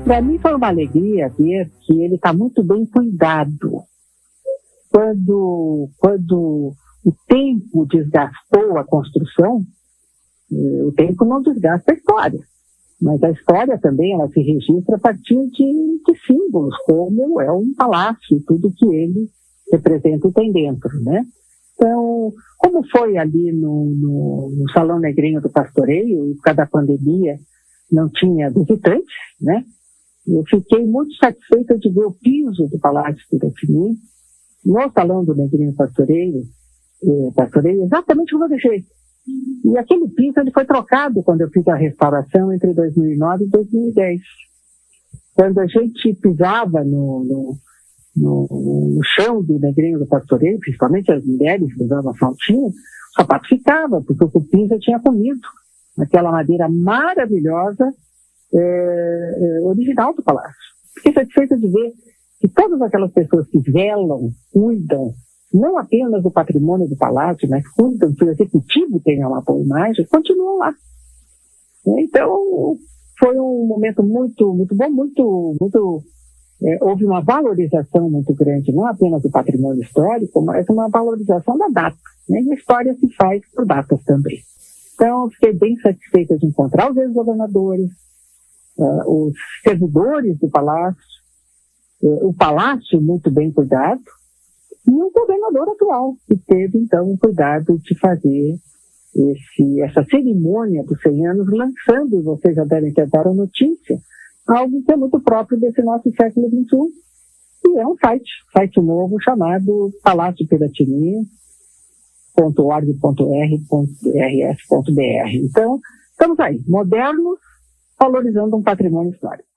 Para mim foi uma alegria ver que ele está muito bem cuidado. Quando o tempo desgastou a construção, o tempo não desgasta a história, mas a história também ela se registra a partir de símbolos, como é um palácio, tudo que ele representa e tem dentro, né? Então, como foi ali no Salão Negrinho do Pastoreio, por causa da pandemia, não tinha visitantes, né? Eu fiquei muito satisfeita de ver o piso do Palácio Piratini no Salão do Negrinho Pastoreio, exatamente como eu deixei. E aquele piso ele foi trocado quando eu fiz a restauração entre 2009 e 2010. Quando a gente pisava no chão do Negrinho do Pastoreio, principalmente as mulheres que usavam saltinho, o sapato ficava, porque o piso tinha comido aquela madeira maravilhosa original do palácio. Fiquei satisfeita de ver que todas aquelas pessoas que velam, cuidam, não apenas do patrimônio do palácio, mas cuidam que o executivo tenha uma boa imagem, continuam lá. Então, foi um momento muito, muito bom, houve uma valorização muito grande, não apenas do patrimônio histórico, mas uma valorização da data, né? E a história se faz por datas também. Então, fiquei bem satisfeita de encontrar os ex-governadores, os servidores do palácio, o palácio muito bem cuidado, e o governador atual, que teve, então, o cuidado de fazer essa cerimônia dos 100 anos, lançando, e vocês já devem ter dado a notícia, algo que é muito próprio desse nosso século XXI, e é um site novo chamado palaciopiratini.org.rs.br. Então, estamos aí, modernos, valorizando um patrimônio histórico.